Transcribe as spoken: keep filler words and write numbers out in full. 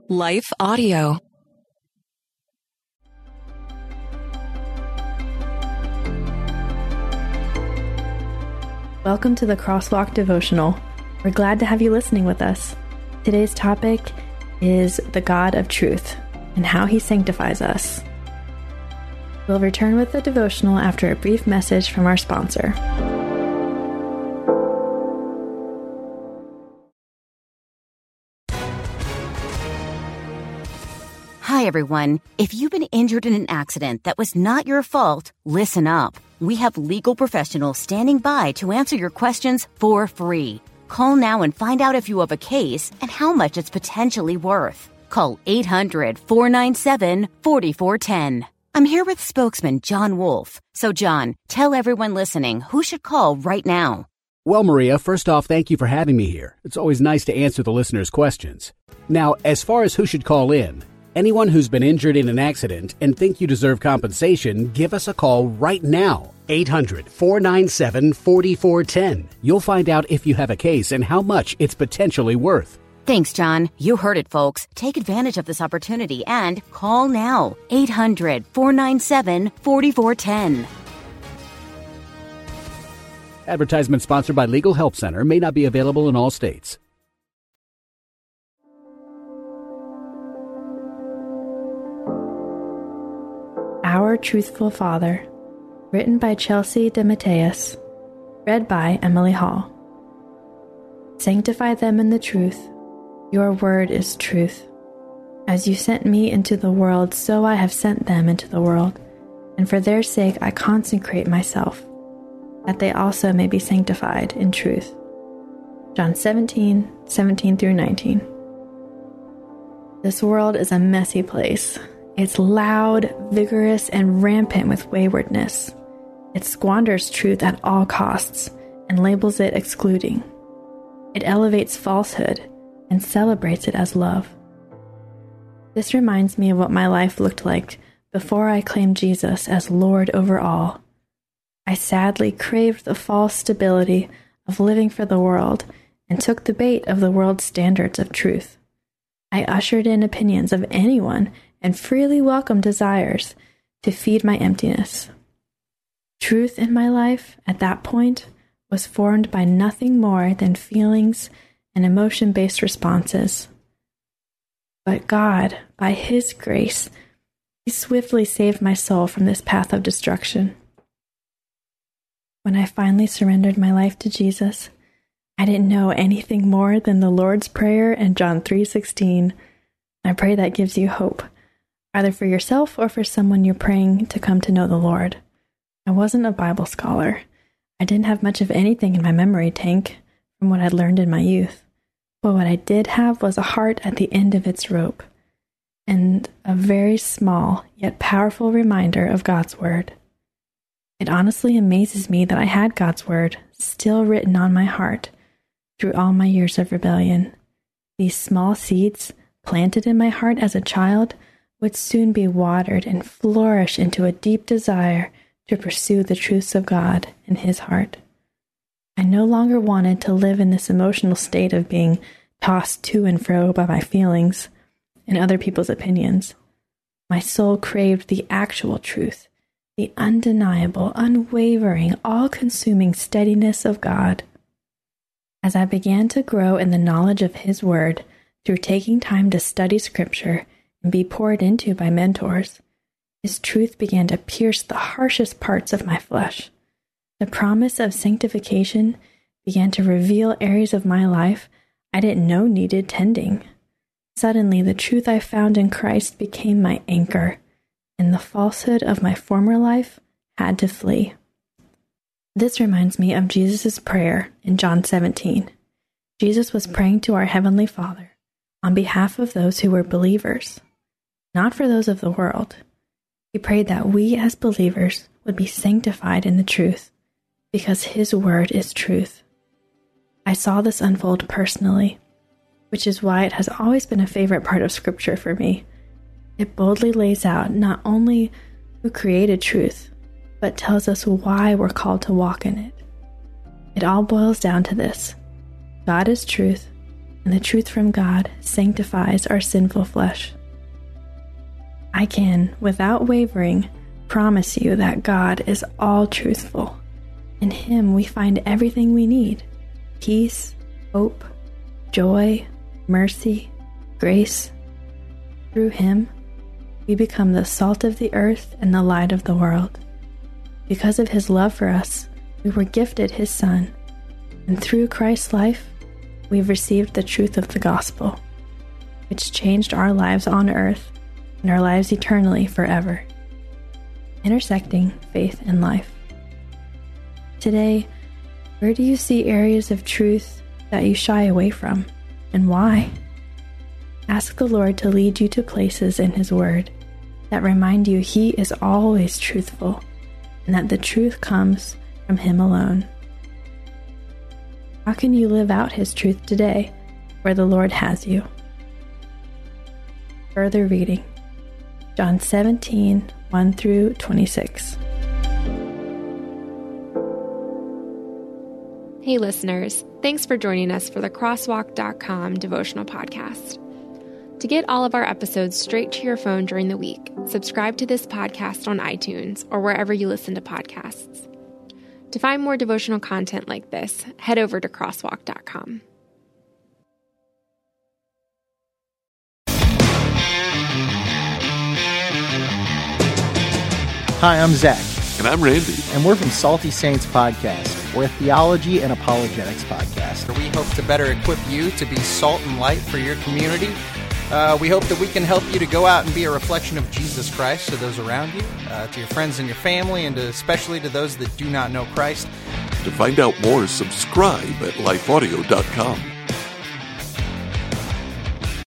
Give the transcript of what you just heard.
Life Audio. Welcome to the Crosswalk Devotional. We're glad to have you listening with us. Today's topic is the God of Truth and how He sanctifies us. We'll return with the devotional after a brief message from our sponsor. Hi, everyone. If you've been injured in an accident that was not your fault, listen up. We have legal professionals standing by to answer your questions for free. Call now and find out if you have a case and how much it's potentially worth. Call eight hundred, four nine seven, four four one zero. I'm here with spokesman John Wolf. So, John, tell everyone listening who should call right now. Well, Maria, first off, thank you for having me here. It's always nice to answer the listeners' questions. Now, as far as who should call in, anyone who's been injured in an accident and think you deserve compensation, give us a call right now. eight hundred, four nine seven, four four one zero. You'll find out if you have a case and how much it's potentially worth. Thanks, John. You heard it, folks. Take advantage of this opportunity and call now. eight hundred, four nine seven, four four one zero. Advertisement sponsored by Legal Help Center. May not be available in all states. Our Truthful Father, written by Chelsea DeMatteis, read by Emily Hall. Sanctify them in the truth. Your word is truth. As you sent me into the world, so I have sent them into the world, and for their sake I consecrate myself, that they also may be sanctified in truth. John seventeen, seventeen through nineteen. This world is a messy place. It's loud, vigorous, and rampant with waywardness. It squanders truth at all costs and labels it excluding. It elevates falsehood and celebrates it as love. This reminds me of what my life looked like before I claimed Jesus as Lord over all. I sadly craved the false stability of living for the world and took the bait of the world's standards of truth. I ushered in opinions of anyone and freely welcomed desires to feed my emptiness. Truth in my life at that point was formed by nothing more than feelings and emotion-based responses. But God, by His grace, He swiftly saved my soul from this path of destruction. When I finally surrendered my life to Jesus, I didn't know anything more than the Lord's Prayer and John three sixteen. I pray that gives you hope, either for yourself or for someone you're praying to come to know the Lord. I wasn't a Bible scholar. I didn't have much of anything in my memory tank from what I'd learned in my youth. But what I did have was a heart at the end of its rope, and a very small yet powerful reminder of God's Word. It honestly amazes me that I had God's Word still written on my heart through all my years of rebellion. These small seeds, planted in my heart as a child, would soon be watered and flourish into a deep desire to pursue the truths of God in His heart. I no longer wanted to live in this emotional state of being tossed to and fro by my feelings and other people's opinions. My soul craved the actual truth, the undeniable, unwavering, all-consuming steadiness of God. As I began to grow in the knowledge of His Word through taking time to study Scripture and be poured into by mentors, His truth began to pierce the harshest parts of my flesh. The promise of sanctification began to reveal areas of my life I didn't know needed tending. Suddenly, the truth I found in Christ became my anchor, and the falsehood of my former life had to flee. This reminds me of Jesus' prayer in John seventeen. Jesus was praying to our Heavenly Father on behalf of those who were believers, not for those of the world. He prayed that we as believers would be sanctified in the truth, because His Word is truth. I saw this unfold personally, which is why it has always been a favorite part of Scripture for me. It boldly lays out not only who created truth, but tells us why we're called to walk in it. It all boils down to this: God is truth, and the truth from God sanctifies our sinful flesh. I can, without wavering, promise you that God is all truthful. In Him we find everything we need: peace, hope, joy, mercy, grace. Through Him, we become the salt of the earth and the light of the world. Because of His love for us, we were gifted His Son, and through Christ's life, we've received the truth of the gospel, which changed our lives on earth and our lives eternally forever. Intersecting faith and life. Today, where do you see areas of truth that you shy away from, and why? Ask the Lord to lead you to places in His Word that remind you He is always truthful, and that the truth comes from Him alone. How can you live out His truth today, where the Lord has you? Further reading, John seventeen, one through twenty-six. Hey listeners, thanks for joining us for the crosswalk dot com devotional podcast. To get all of our episodes straight to your phone during the week, subscribe to this podcast on iTunes or wherever you listen to podcasts. To find more devotional content like this, head over to crosswalk dot com. Hi, I'm Zach. And I'm Randy. And we're from Salty Saints Podcast. We're a theology and apologetics podcast. We hope to better equip you to be salt and light for your community. Uh, we hope that we can help you to go out and be a reflection of Jesus Christ to those around you, uh, to your friends and your family, and to, especially to those that do not know Christ. To find out more, subscribe at life audio dot com.